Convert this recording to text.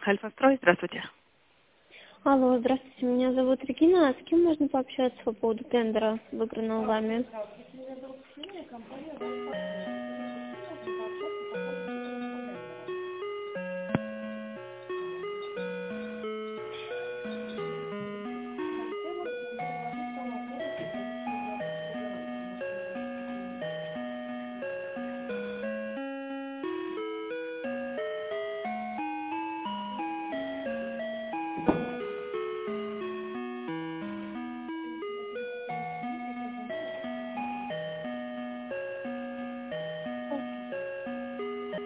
Альфастрой, здравствуйте. Алло, здравствуйте, меня зовут Регина. А с кем можно пообщаться по поводу тендера, выигранного вами?